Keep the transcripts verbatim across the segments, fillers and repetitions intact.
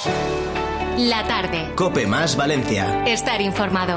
La tarde. COPE más Valencia. Estar informado.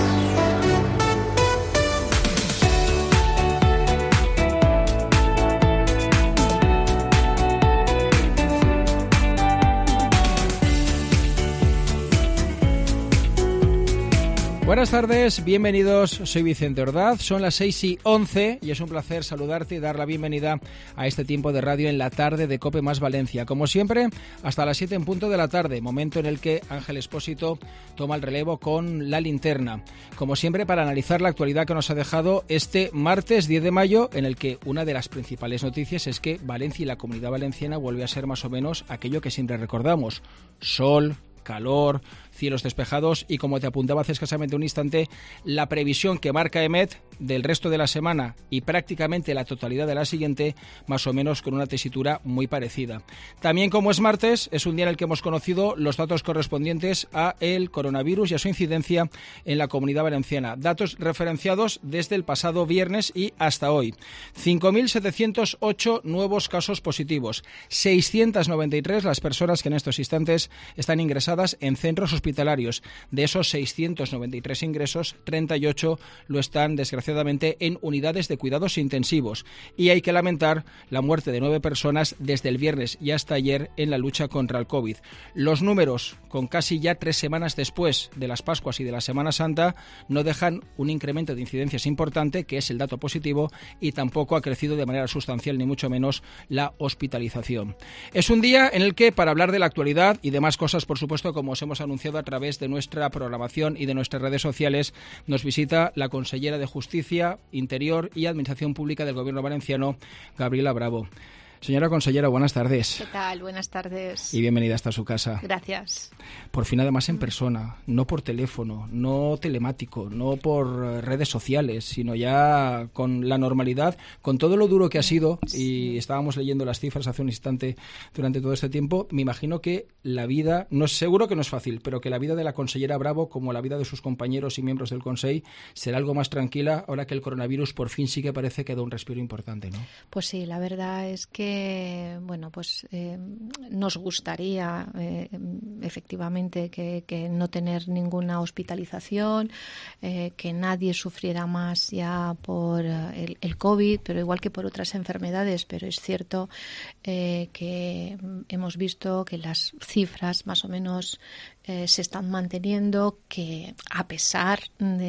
Buenas tardes, bienvenidos, soy Vicente Ordaz, son las seis y once y es un placer saludarte y dar la bienvenida a este tiempo de radio en la tarde de COPE más Valencia. Como siempre, hasta las siete en punto de la tarde, momento en el que Ángel Expósito toma el relevo con la linterna. Como siempre, para analizar la actualidad que nos ha dejado este martes diez de mayo, en el que una de las principales noticias es que Valencia y la Comunidad Valenciana vuelve a ser más o menos aquello que siempre recordamos: sol, calor, cielos despejados y, como te apuntaba hace escasamente un instante, la previsión que marca EMET del resto de la semana y prácticamente la totalidad de la siguiente, más o menos con una tesitura muy parecida. También, como es martes, es un día en el que hemos conocido los datos correspondientes a el coronavirus y a su incidencia en la Comunidad Valenciana. Datos referenciados desde el pasado viernes y hasta hoy. cinco mil setecientos ocho nuevos casos positivos, seiscientas noventa y tres las personas que en estos instantes están ingresadas en centros hospitalarios. De esos seiscientos noventa y tres ingresos, treinta y ocho lo están, desgraciadamente, en unidades de cuidados intensivos. Y hay que lamentar la muerte de nueve personas desde el viernes y hasta ayer en la lucha contra el COVID. Los números, con casi ya tres semanas después de las Pascuas y de la Semana Santa, no dejan un incremento de incidencias importante, que es el dato positivo, y tampoco ha crecido de manera sustancial, ni mucho menos, la hospitalización. Es un día en el que, para hablar de la actualidad y demás cosas, por supuesto, como os hemos anunciado a través de nuestra programación y de nuestras redes sociales, nos visita la consellera de Justicia, Interior y Administración Pública del Gobierno valenciano, Gabriela Bravo. Señora consellera, buenas tardes. ¿Qué tal? Buenas tardes. Y bienvenida hasta su casa. Gracias. Por fin, además, en persona, no por teléfono, no telemático, no por redes sociales, sino ya con la normalidad, con todo lo duro que ha sido, y estábamos leyendo las cifras hace un instante durante todo este tiempo. Me imagino que la vida, no es seguro que no es fácil, pero que la vida de la consellera Bravo, como la vida de sus compañeros y miembros del Consell, será algo más tranquila ahora que el coronavirus por fin sí que parece que da un respiro importante, ¿no? Pues sí, la verdad es que bueno, pues eh, nos gustaría eh, efectivamente que, que no tener ninguna hospitalización, eh, que nadie sufriera más ya por el, el COVID, pero igual que por otras enfermedades. Pero es cierto eh, que hemos visto que las cifras más o menos Eh, se están manteniendo, que a pesar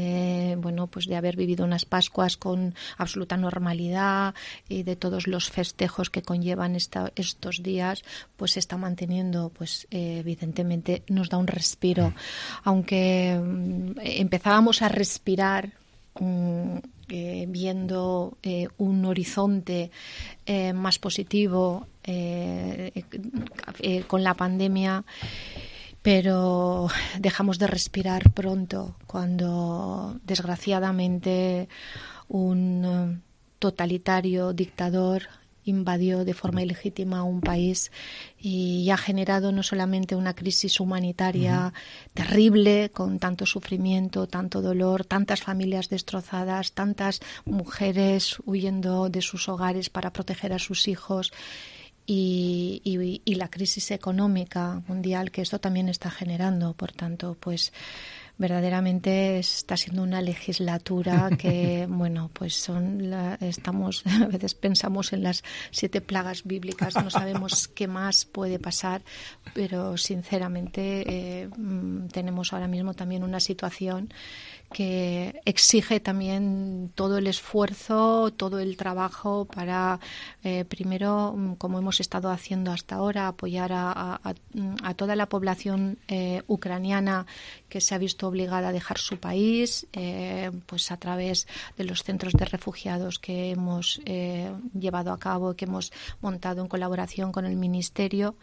de bueno pues de haber vivido unas Pascuas con absoluta normalidad y de todos los festejos que conllevan esta, estos días, pues se está manteniendo, pues eh, evidentemente nos da un respiro, aunque eh, empezábamos a respirar um, eh, viendo eh, un horizonte eh, más positivo eh, eh, con la pandemia. Pero dejamos de respirar pronto cuando, desgraciadamente, un totalitario dictador invadió de forma ilegítima un país y ha generado no solamente una crisis humanitaria uh-huh. terrible, con tanto sufrimiento, tanto dolor, tantas familias destrozadas, tantas mujeres huyendo de sus hogares para proteger a sus hijos, Y, y, y la crisis económica mundial que esto también está generando. Por tanto, pues verdaderamente está siendo una legislatura que, bueno, pues son la, estamos, a veces pensamos en las siete plagas bíblicas, no sabemos qué más puede pasar, pero sinceramente eh, tenemos ahora mismo también una situación que exige también todo el esfuerzo, todo el trabajo para, eh, primero, como hemos estado haciendo hasta ahora, apoyar a, a, a toda la población eh, ucraniana que se ha visto obligada a dejar su país, eh, pues a través de los centros de refugiados que hemos eh, llevado a cabo, que hemos montado en colaboración con el Ministerio,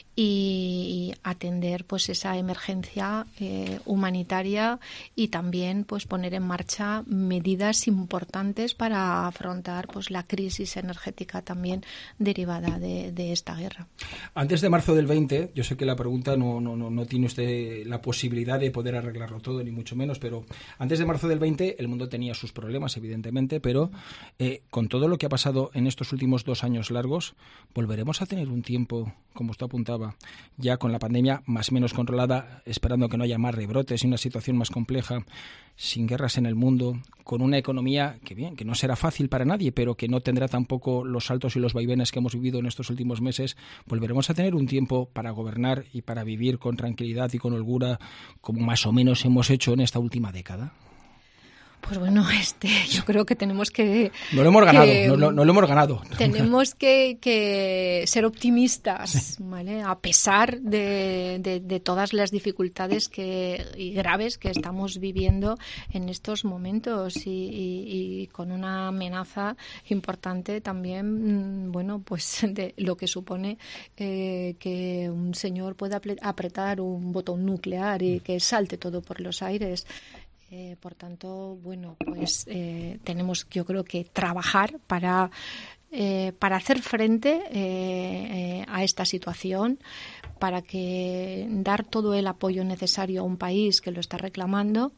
y atender pues esa emergencia eh, humanitaria, y también pues poner en marcha medidas importantes para afrontar pues la crisis energética también derivada de, de esta guerra. Antes de marzo del veinte, yo sé que la pregunta no, no, no, no tiene usted la posibilidad de poder arreglarlo todo, ni mucho menos, pero antes de marzo del veinte el mundo tenía sus problemas, evidentemente, pero eh, con todo lo que ha pasado en estos últimos dos años largos, volveremos a tener un tiempo, como usted apuntaba, ya con la pandemia más o menos controlada, esperando que no haya más rebrotes y una situación más compleja, sin guerras en el mundo, con una economía que bien, que no será fácil para nadie, pero que no tendrá tampoco los saltos y los vaivenes que hemos vivido en estos últimos meses. Volveremos a tener un tiempo para gobernar y para vivir con tranquilidad y con holgura, como más o menos hemos hecho en esta última década. Pues bueno, este, yo creo que tenemos que... No lo hemos ganado, que, no, no, no lo hemos ganado. Tenemos que, que ser optimistas, ¿vale? A pesar de, de, de todas las dificultades que, y graves que estamos viviendo en estos momentos y, y, y con una amenaza importante también, bueno, pues de lo que supone eh, que un señor pueda apretar un botón nuclear y que salte todo por los aires. Eh, por tanto, bueno, pues eh, tenemos, yo creo que trabajar para, eh, para hacer frente eh, eh, a esta situación, para que dar todo el apoyo necesario a un país que lo está reclamando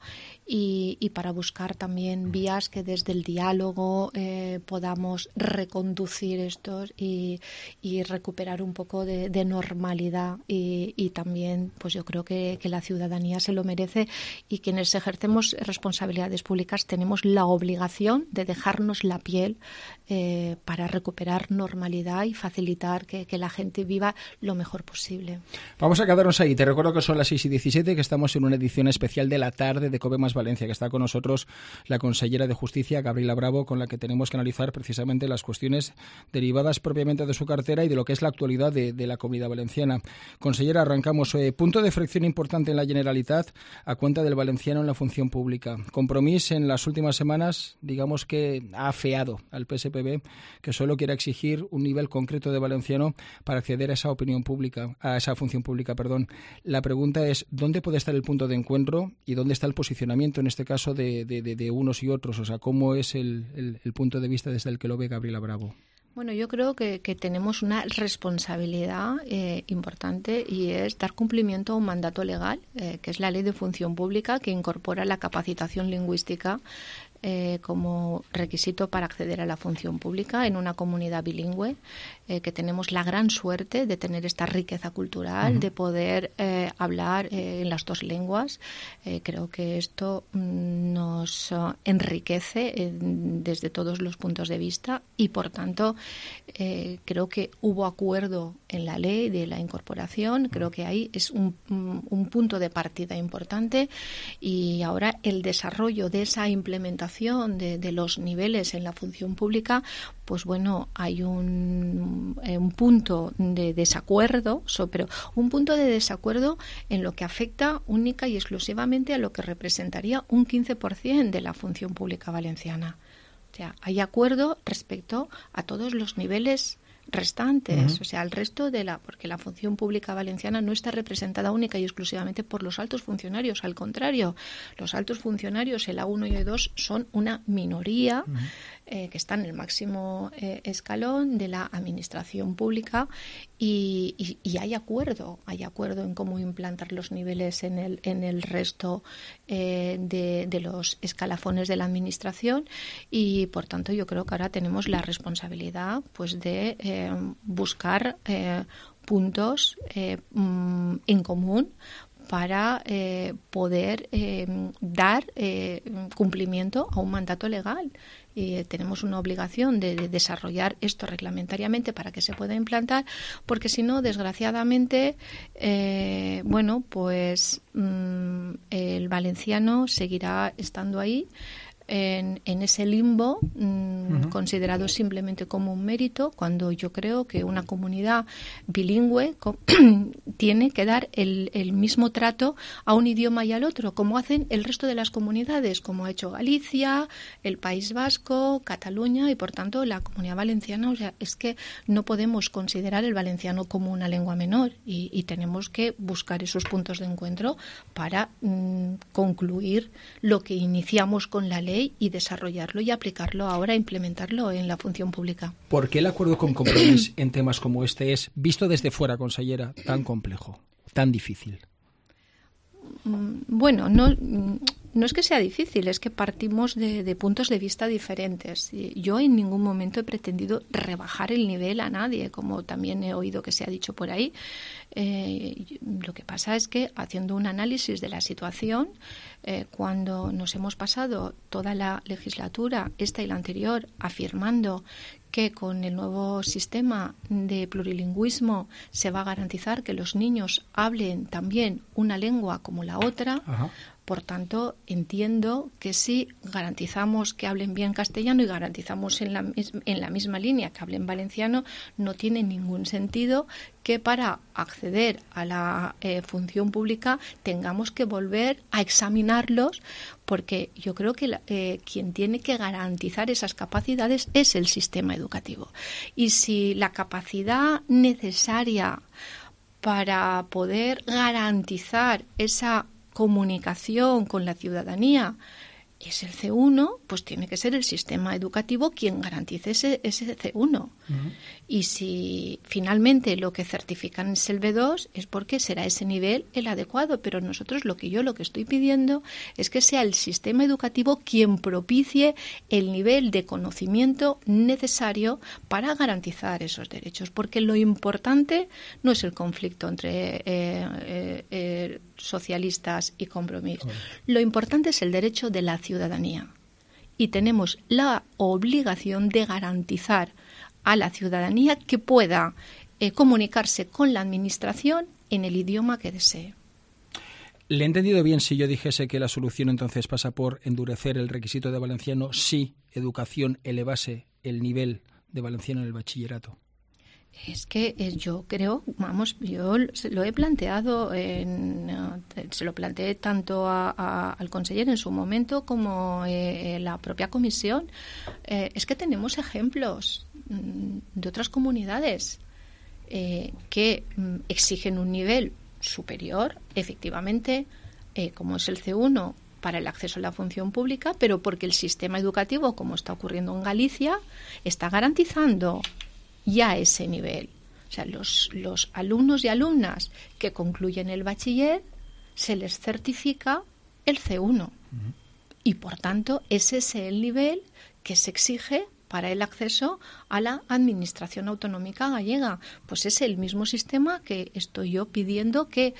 y, y para buscar también vías que desde el diálogo eh, podamos reconducir estos y, y recuperar un poco de, de normalidad y, y también pues yo creo que, que la ciudadanía se lo merece y quienes ejercemos responsabilidades públicas tenemos la obligación de dejarnos la piel eh, para recuperar normalidad y facilitar que, que la gente viva lo mejor posible. Vamos a quedarnos ahí. Te recuerdo que son las seis y diecisiete, que estamos en una edición especial de la tarde de COPE Más Valencia, que está con nosotros la consellera de Justicia, Gabriela Bravo, con la que tenemos que analizar precisamente las cuestiones derivadas propiamente de su cartera y de lo que es la actualidad de, de la Comunidad Valenciana. Consellera, arrancamos. Eh, punto de fricción importante en la Generalitat a cuenta del valenciano en la función pública. Compromís en las últimas semanas, digamos que ha afeado al P S P B, que solo quiere exigir un nivel concreto de valenciano para acceder a esa opinión pública, a esa función pública, perdón. La pregunta es, ¿dónde puede estar el punto de encuentro y dónde está el posicionamiento, en este caso, de, de, de, de unos y otros? O sea, ¿cómo es el, el, el punto de vista desde el que lo ve Gabriela Bravo? Bueno, yo creo que, que tenemos una responsabilidad eh, importante y es dar cumplimiento a un mandato legal, eh, que es la Ley de Función Pública, que incorpora la capacitación lingüística Eh, como requisito para acceder a la función pública en una comunidad bilingüe, eh, que tenemos la gran suerte de tener esta riqueza cultural, uh-huh. de poder eh, hablar eh, en las dos lenguas. Eh, creo que esto mm, nos uh, enriquece eh, desde todos los puntos de vista y, por tanto, eh, creo que hubo acuerdo en la ley de la incorporación. Uh-huh. Creo que ahí es un, un punto de partida importante y ahora el desarrollo de esa implementación De, de los niveles en la función pública, pues bueno, hay un, eh, un punto de desacuerdo, so, pero un punto de desacuerdo en lo que afecta única y exclusivamente a lo que representaría un quince por ciento de la función pública valenciana. O sea, hay acuerdo respecto a todos los niveles restantes, uh-huh. o sea, el resto de la, porque la función pública valenciana no está representada única y exclusivamente por los altos funcionarios, al contrario, los altos funcionarios, el A uno y el A dos, son una minoría uh-huh. eh, que está en el máximo eh, escalón de la administración pública y, y, y hay acuerdo, hay acuerdo en cómo implantar los niveles en el, en el resto eh, de, de los escalafones de la administración y, por tanto, yo creo que ahora tenemos la responsabilidad pues de eh, buscar eh, puntos eh, en común para eh, poder eh, dar eh, cumplimiento a un mandato legal. Y eh, tenemos una obligación de, de desarrollar esto reglamentariamente para que se pueda implantar, porque si no, desgraciadamente, eh, bueno, pues mmm, el valenciano seguirá estando ahí, En, en ese limbo mmm, uh-huh. considerado simplemente como un mérito, cuando yo creo que una comunidad bilingüe co- tiene que dar el, el mismo trato a un idioma y al otro, como hacen el resto de las comunidades, como ha hecho Galicia, el País Vasco, Cataluña y, por tanto, la Comunidad Valenciana. O sea, es que no podemos considerar el valenciano como una lengua menor y, y tenemos que buscar esos puntos de encuentro para mmm, concluir lo que iniciamos con la ley y desarrollarlo y aplicarlo ahora, implementarlo en la función pública. ¿Por qué el acuerdo con Compromís en temas como este es, visto desde fuera, consellera, tan complejo, tan difícil? Bueno, no, no es que sea difícil, es que partimos de, de puntos de vista diferentes. Yo en ningún momento he pretendido rebajar el nivel a nadie, como también he oído que se ha dicho por ahí. Eh, lo que pasa es que haciendo un análisis de la situación, eh, cuando nos hemos pasado toda la legislatura, esta y la anterior, afirmando que con el nuevo sistema de plurilingüismo se va a garantizar que los niños hablen también una lengua como la otra. Ajá. Por tanto, entiendo que si garantizamos que hablen bien castellano y garantizamos en la, en la misma línea que hablen valenciano, no tiene ningún sentido que para acceder a la eh, función pública tengamos que volver a examinarlos, porque yo creo que la, eh, quien tiene que garantizar esas capacidades es el sistema educativo. Y si la capacidad necesaria para poder garantizar esa comunicación con la ciudadanía es el ce uno, pues tiene que ser el sistema educativo quien garantice ese, ese ce uno. Uh-huh. Y si finalmente lo que certifican es el be dos, es porque será ese nivel el adecuado. Pero nosotros lo que yo lo que estoy pidiendo es que sea el sistema educativo quien propicie el nivel de conocimiento necesario para garantizar esos derechos. Porque lo importante no es el conflicto entre eh, eh, eh, socialistas y Compromís. Uh-huh. Lo importante es el derecho de la ciudadanía, y tenemos la obligación de garantizar a la ciudadanía que pueda eh, comunicarse con la administración en el idioma que desee. ¿Le he entendido bien si yo dijese que la solución entonces pasa por endurecer el requisito de valenciano si educación elevase el nivel de valenciano en el bachillerato? Es que eh, yo creo, vamos, yo se lo he planteado, en, uh, se lo planteé tanto a, a, al conseller en su momento como eh, la propia comisión. Eh, es que tenemos ejemplos mm, de otras comunidades eh, que mm, exigen un nivel superior, efectivamente, eh, como es el ce uno, para el acceso a la función pública, pero porque el sistema educativo, como está ocurriendo en Galicia, está garantizando ya ese nivel. O sea, los, los alumnos y alumnas que concluyen el bachiller se les certifica el ce uno. Uh-huh. Y, por tanto, ese es el nivel que se exige para el acceso a la Administración Autonómica Gallega. Pues es el mismo sistema que estoy yo pidiendo que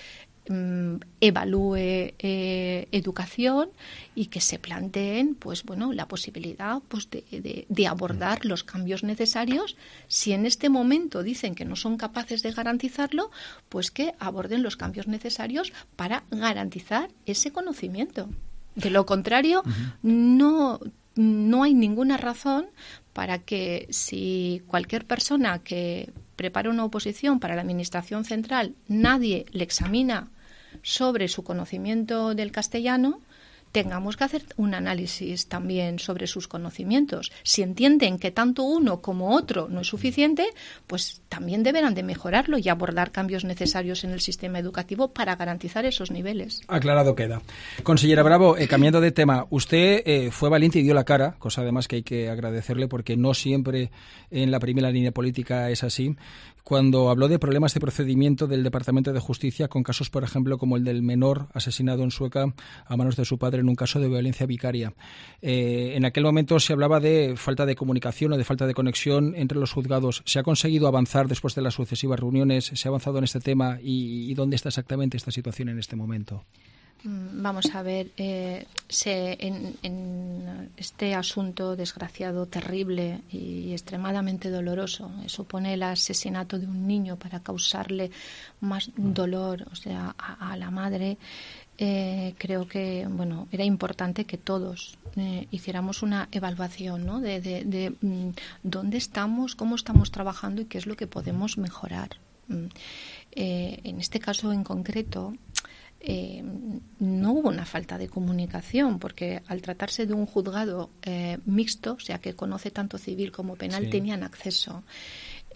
evalúe eh, educación y que se planteen pues bueno la posibilidad pues de, de, de abordar los cambios necesarios. Si en este momento dicen que no son capaces de garantizarlo, pues que aborden los cambios necesarios para garantizar ese conocimiento. De lo contrario, uh-huh. no no hay ninguna razón para que si cualquier persona que prepara una oposición para la Administración Central, nadie le examina sobre su conocimiento del castellano, tengamos que hacer un análisis también sobre sus conocimientos. Si entienden que tanto uno como otro no es suficiente, pues también deberán de mejorarlo y abordar cambios necesarios en el sistema educativo para garantizar esos niveles. Aclarado queda. Consellera Bravo, eh, cambiando de tema, usted eh, fue valiente y dio la cara, cosa además que hay que agradecerle porque no siempre en la primera línea política es así, cuando habló de problemas de procedimiento del Departamento de Justicia con casos, por ejemplo, como el del menor asesinado en Sueca a manos de su padre en un caso de violencia vicaria. Eh, en aquel momento se hablaba de falta de comunicación o de falta de conexión entre los juzgados. ¿Se ha conseguido avanzar después de las sucesivas reuniones? ¿Se ha avanzado en este tema? ¿Y, y dónde está exactamente esta situación en este momento? Vamos a ver, eh, se, en, en este asunto desgraciado, terrible y extremadamente doloroso, eh, supone el asesinato de un niño para causarle más dolor, o sea, a, a la madre. Eh, creo que bueno era importante que todos eh, hiciéramos una evaluación, ¿no? de, de, de mm, dónde estamos, cómo estamos trabajando y qué es lo que podemos mejorar. Mm. Eh, en este caso en concreto, Eh, no hubo una falta de comunicación, porque al tratarse de un juzgado eh, mixto, o sea que conoce tanto civil como penal, sí. tenían acceso.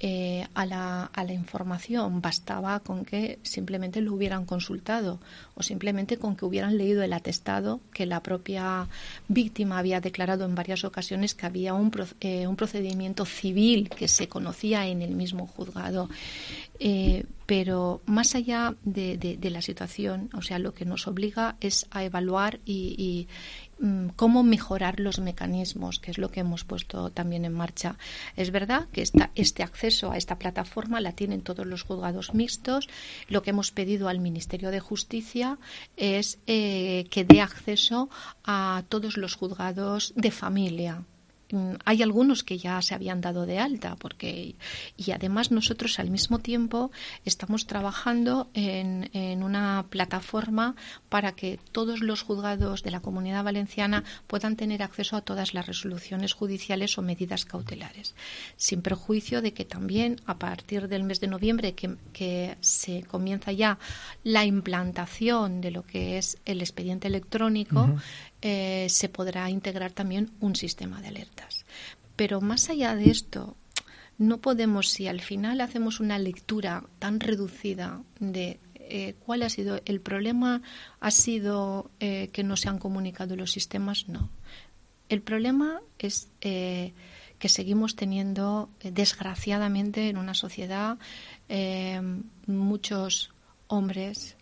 eh, a, la, a la información bastaba con que simplemente lo hubieran consultado o simplemente con que hubieran leído el atestado que la propia víctima había declarado en varias ocasiones que había un, eh, un procedimiento civil que se conocía en el mismo juzgado. Eh, pero más allá de, de, de la situación, o sea, lo que nos obliga es a evaluar y, y mm, cómo mejorar los mecanismos, que es lo que hemos puesto también en marcha. Es verdad que esta, este acceso a esta plataforma la tienen todos los juzgados mixtos. Lo que hemos pedido al Ministerio de Justicia es eh, que dé acceso a todos los juzgados de familia. Hay algunos que ya se habían dado de alta porque y además nosotros al mismo tiempo estamos trabajando en, en una plataforma para que todos los juzgados de la Comunidad Valenciana puedan tener acceso a todas las resoluciones judiciales o medidas cautelares, sin perjuicio de que también a partir del mes de noviembre que, que se comienza ya la implantación de lo que es el expediente electrónico, uh-huh. Eh, se podrá integrar también un sistema de alertas. Pero más allá de esto, no podemos, si al final hacemos una lectura tan reducida de eh, cuál ha sido el problema, ha sido eh, que no se han comunicado los sistemas, no. El problema es eh, que seguimos teniendo, eh, desgraciadamente, en una sociedad eh, muchos hombres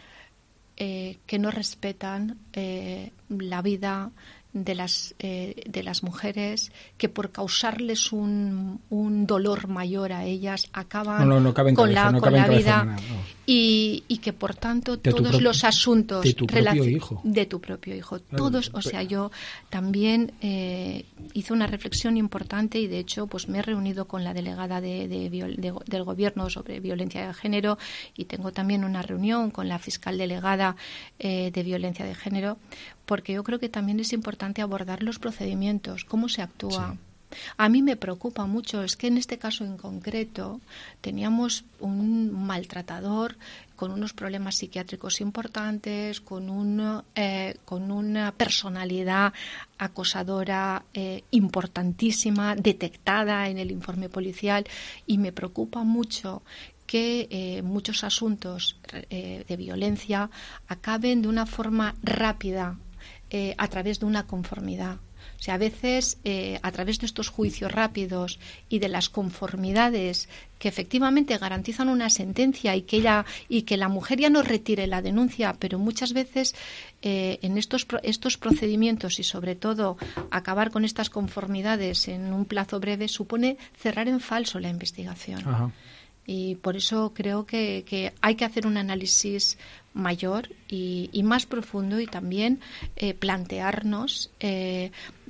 Eh, que no respetan eh, la vida de las eh, de las mujeres, que por causarles un, un dolor mayor a ellas acaban no, no, no con cabeza, la, no con la vida humana, no. y, y que por tanto de todos pro- los asuntos de tu propio relac- hijo de tu propio hijo claro, todos o sea yo también eh, hice una reflexión importante y de hecho pues me he reunido con la delegada de, de, de, del gobierno sobre violencia de género y tengo también una reunión con la fiscal delegada eh, de violencia de género, porque yo creo que también es importante abordar los procedimientos, cómo se actúa. Sí. A mí me preocupa mucho, es que en este caso en concreto teníamos un maltratador con unos problemas psiquiátricos importantes, con, un, eh, con una personalidad acosadora eh, importantísima, detectada en el informe policial, y me preocupa mucho que eh, muchos asuntos eh, de violencia acaben de una forma rápida eh, a través de una conformidad. O sea, a veces eh, a través de estos juicios rápidos y de las conformidades que efectivamente garantizan una sentencia y que ella y que la mujer ya no retire la denuncia, pero muchas veces eh, en estos estos procedimientos y sobre todo acabar con estas conformidades en un plazo breve supone cerrar en falso la investigación. Ajá. Y por eso creo que, que hay que hacer un análisis mayor y, y más profundo y también eh, plantearnos eh,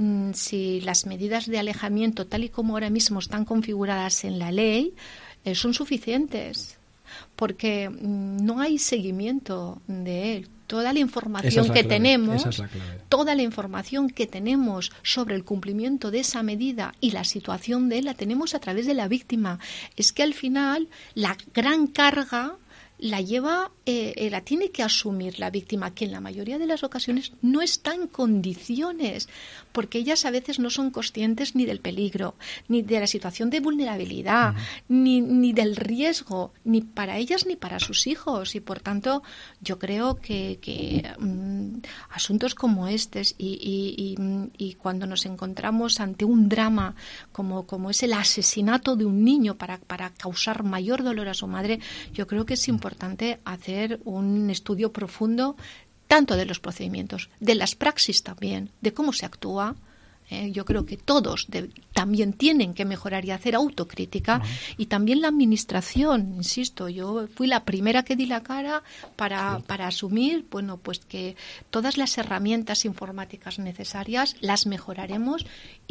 si las medidas de alejamiento, tal y como ahora mismo están configuradas en la ley, eh, son suficientes, porque no hay seguimiento de él. Toda la información que tenemos, toda la información que tenemos sobre el cumplimiento de esa medida y la situación de él la tenemos a través de la víctima. Es que al final la gran carga la lleva, eh, la tiene que asumir la víctima, que en la mayoría de las ocasiones no está en condiciones, porque ellas a veces no son conscientes ni del peligro, ni de la situación de vulnerabilidad, uh-huh. ni, ni del riesgo, ni para ellas ni para sus hijos. Y por tanto, yo creo que, que um, asuntos como estos y, y, y, y cuando nos encontramos ante un drama como, como es el asesinato de un niño para, para causar mayor dolor a su madre, yo creo que es importante importante hacer un estudio profundo tanto de los procedimientos, de las praxis también, de cómo se actúa. Eh, yo creo que todos de, también tienen que mejorar y hacer autocrítica, uh-huh. y también la administración, insisto, yo fui la primera que di la cara para, sí. para asumir, bueno, pues que todas las herramientas informáticas necesarias las mejoraremos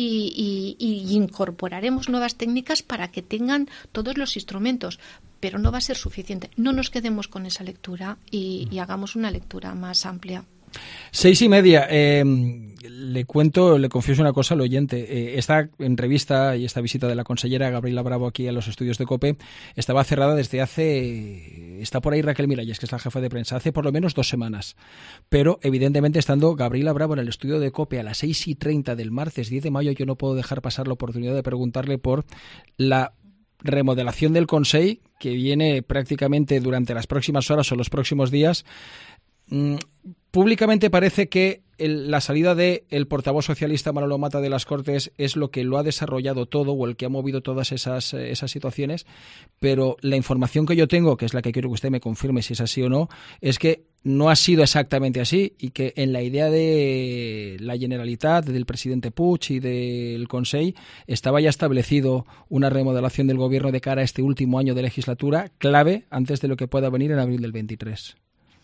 y, y, y incorporaremos nuevas técnicas para que tengan todos los instrumentos. Pero no va a ser suficiente. No nos quedemos con esa lectura y, y hagamos una lectura más amplia. Seis y media. Eh, le cuento, le confieso una cosa al oyente. Eh, esta entrevista y esta visita de la consellera Gabriela Bravo aquí a los estudios de COPE estaba cerrada desde hace... Está por ahí Raquel Miralles, que es la jefa de prensa, hace por lo menos dos semanas. Pero, evidentemente, estando Gabriela Bravo en el estudio de COPE a las seis y treinta del martes diez de mayo, yo no puedo dejar pasar la oportunidad de preguntarle por la remodelación del Consell, que viene prácticamente durante las próximas horas o los próximos días. Mm, públicamente parece que el, la salida del portavoz socialista Manolo Mata de las Cortes es lo que lo ha desarrollado todo o el que ha movido todas esas, esas situaciones, pero la información que yo tengo, que es la que quiero que usted me confirme si es así o no, es que no ha sido exactamente así y que en la idea de la Generalitat, del presidente Puig y del Consell, estaba ya establecido una remodelación del gobierno de cara a este último año de legislatura, clave antes de lo que pueda venir en abril del veintitrés.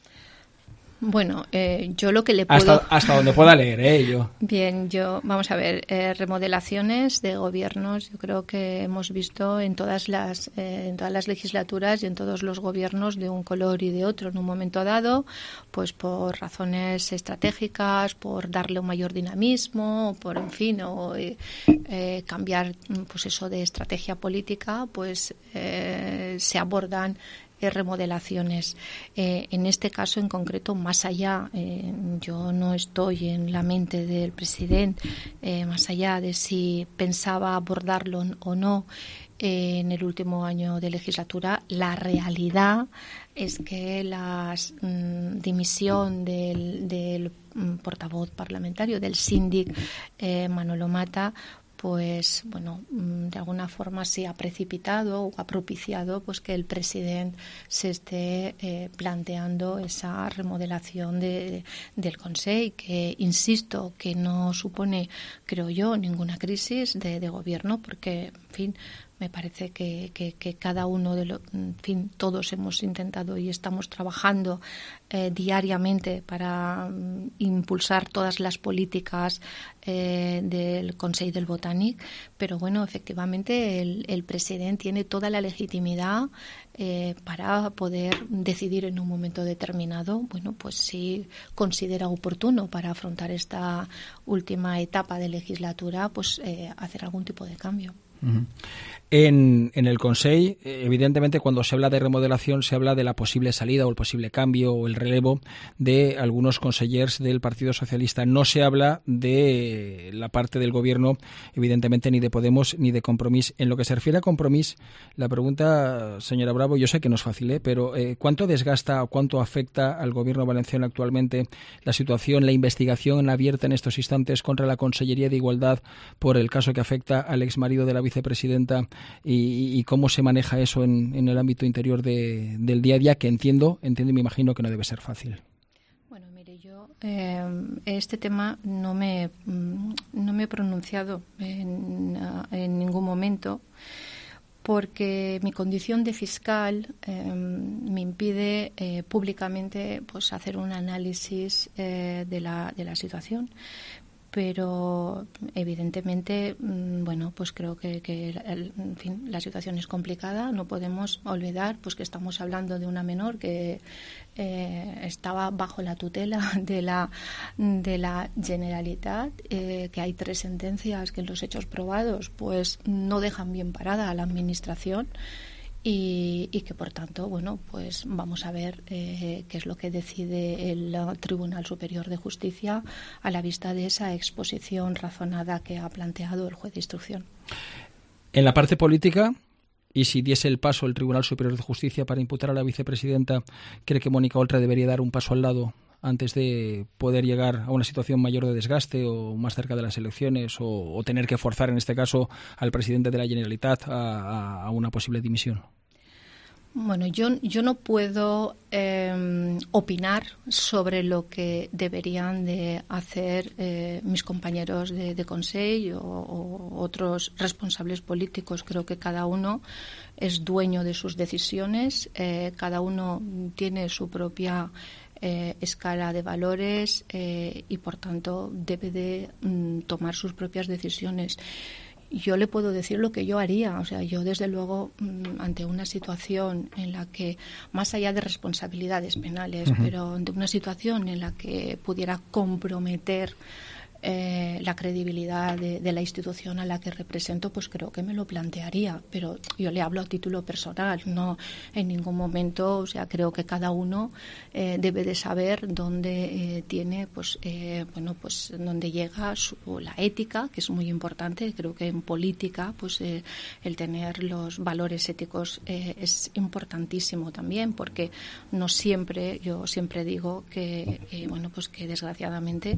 Bueno, eh, yo lo que le puedo... Hasta, hasta donde pueda leer, ¿eh? Yo. Bien, yo, vamos a ver, eh, remodelaciones de gobiernos, yo creo que hemos visto en todas las eh, en todas las legislaturas y en todos los gobiernos de un color y de otro en un momento dado, pues por razones estratégicas, por darle un mayor dinamismo, por, en fin, o eh, eh, cambiar, pues eso de estrategia política, pues eh, se abordan remodelaciones. Eh, en este caso en concreto, más allá, eh, yo no estoy en la mente del presidente, eh, más allá de si pensaba abordarlo o no eh, en el último año de legislatura, la realidad es que la mm, dimisión del, del mm, portavoz parlamentario, del síndic eh, Manolo Mata, pues bueno, de alguna forma sí ha precipitado o ha propiciado pues que el presidente se esté eh, planteando esa remodelación de, del Consell, que insisto que no supone, creo yo, ninguna crisis de, de gobierno, porque, en fin, me parece que, que, que cada uno de los, en fin, todos hemos intentado y estamos trabajando eh, diariamente para um, impulsar todas las políticas eh, del Consell del Botànic, pero bueno, efectivamente el, el presidente tiene toda la legitimidad eh, para poder decidir en un momento determinado, bueno, pues si considera oportuno para afrontar esta última etapa de legislatura, pues eh, hacer algún tipo de cambio. Uh-huh. En, en el Consell, evidentemente, cuando se habla de remodelación, se habla de la posible salida o el posible cambio o el relevo de algunos consellers del Partido Socialista. No se habla de la parte del gobierno, evidentemente, ni de Podemos ni de Compromís. En lo que se refiere a Compromís, la pregunta, señora Bravo, yo sé que no es fácil, ¿eh? pero eh, ¿cuánto desgasta o cuánto afecta al gobierno valenciano actualmente la situación, la investigación abierta en estos instantes contra la Consellería de Igualdad por el caso que afecta al exmarido de la vicepresidenta? Y, y cómo se maneja eso en, en el ámbito interior de, del día a día, que entiendo, entiendo y me imagino que no debe ser fácil. Bueno, mire, yo eh, este tema no me, no me he pronunciado en, en ningún momento, porque mi condición de fiscal eh, me impide eh, públicamente pues hacer un análisis eh, de la, de la situación. Pero evidentemente, bueno, pues creo que, que el, en fin, la situación es complicada. No podemos olvidar pues que estamos hablando de una menor que eh, estaba bajo la tutela de la de la Generalitat, eh, que hay tres sentencias que en los hechos probados pues no dejan bien parada a la administración. Y, y que por tanto, bueno, pues vamos a ver eh, qué es lo que decide el Tribunal Superior de Justicia a la vista de esa exposición razonada que ha planteado el juez de instrucción. En la parte política, y si diese el paso el Tribunal Superior de Justicia para imputar a la vicepresidenta, ¿cree que Mónica Oltra debería dar un paso al lado antes de poder llegar a una situación mayor de desgaste o más cerca de las elecciones o, o tener que forzar en este caso al presidente de la Generalitat a, a una posible dimisión? Bueno, yo, yo no puedo eh, opinar sobre lo que deberían de hacer eh, mis compañeros de, de Consell o, o otros responsables políticos. Creo que cada uno es dueño de sus decisiones, eh, cada uno tiene su propia Eh, escala de valores eh, y por tanto debe de mm, tomar sus propias decisiones. Yo le puedo decir lo que yo haría, o sea, yo desde luego mm, ante una situación en la que, más allá de responsabilidades penales, uh-huh. pero ante una situación en la que pudiera comprometer eh, la credibilidad de, de la institución a la que represento, pues creo que me lo plantearía. Pero yo le hablo a título personal, no en ningún momento. O sea, creo que cada uno eh, debe de saber dónde eh, tiene, pues, eh, bueno, pues dónde llega su, la ética, que es muy importante. Creo que en política, pues eh, el tener los valores éticos eh, es importantísimo también, porque no siempre, yo siempre digo que, eh, bueno, pues que desgraciadamente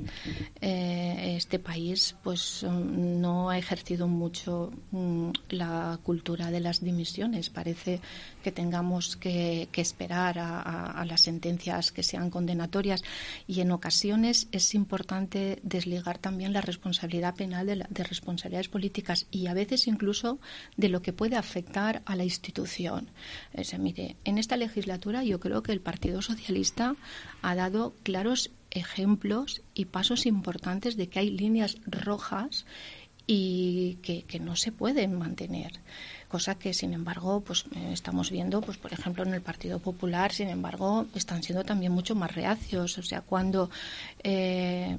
eh, este país, pues no ha ejercido mucho mm, la cultura de las dimisiones. Parece que tengamos que, que esperar a, a, a las sentencias que sean condenatorias, y en ocasiones es importante desligar también la responsabilidad penal de, la, de responsabilidades políticas, y a veces incluso de lo que puede afectar a la institución. O sea, mire, en esta legislatura yo creo que el Partido Socialista ha dado claros ejemplos y pasos importantes de que hay líneas rojas y que, que no se pueden mantener, cosa que sin embargo pues estamos viendo, pues por ejemplo en el Partido Popular, sin embargo están siendo también mucho más reacios. O sea, cuando eh,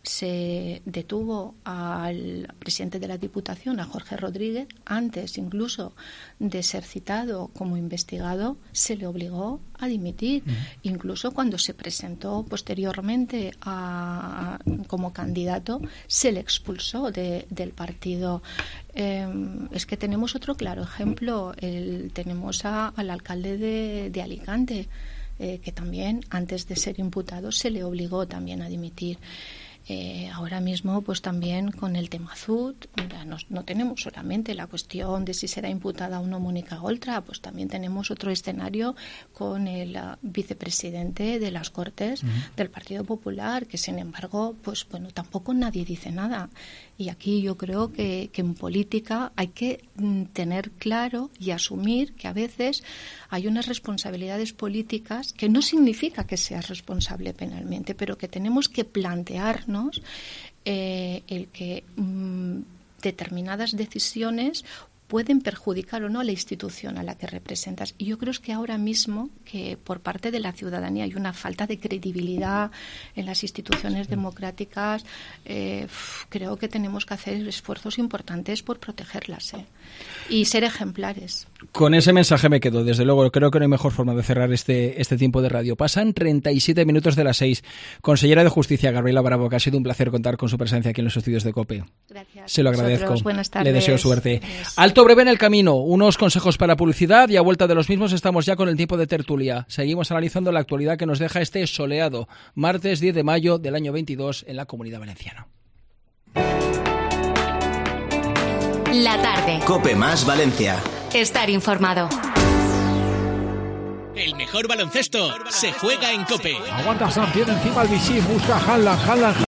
se detuvo al presidente de la Diputación, a Jorge Rodríguez, antes incluso de ser citado como investigado, se le obligó a dimitir. Uh-huh. Incluso cuando se presentó posteriormente a, a, como candidato, se le expulsó de, del partido. Eh, es que tenemos otro claro ejemplo. El, tenemos a, al alcalde de, de Alicante, eh, que también antes de ser imputado se le obligó también a dimitir. Eh, ahora mismo, pues también con el tema Azud, mira, no, no tenemos solamente la cuestión de si será imputada o no Mónica Oltra, pues también tenemos otro escenario con el uh, vicepresidente de las Cortes uh-huh. del Partido Popular, que sin embargo, pues bueno, tampoco nadie dice nada. Y aquí yo creo que, que en política hay que mm, tener claro y asumir que a veces hay unas responsabilidades políticas que no significa que seas responsable penalmente, pero que tenemos que plantearnos eh, el que mm, determinadas decisiones pueden perjudicar o no a la institución a la que representas. Y yo creo que ahora mismo que por parte de la ciudadanía hay una falta de credibilidad en las instituciones democráticas. Eh, creo que tenemos que hacer esfuerzos importantes por protegerlas ¿eh? y ser ejemplares. Con ese mensaje me quedo. Desde luego, creo que no hay mejor forma de cerrar este, este tiempo de radio. Pasan treinta y siete minutos de las seis. Consellera de Justicia, Gabriela Bravo, que ha sido un placer contar con su presencia aquí en los estudios de COPE. Gracias. Se lo agradezco. Vosotros. Buenas tardes. Le deseo suerte. Gracias. Alto breve en el camino. Unos consejos para publicidad y a vuelta de los mismos estamos ya con el tiempo de tertulia. Seguimos analizando la actualidad que nos deja este soleado martes diez de mayo del año veintidós en la Comunidad Valenciana. La tarde. COPE más Valencia. Estar informado. El mejor baloncesto se juega en COPE. Aguanta Sam, tiene encima el Vichy, busca Hanlan, Hanlan.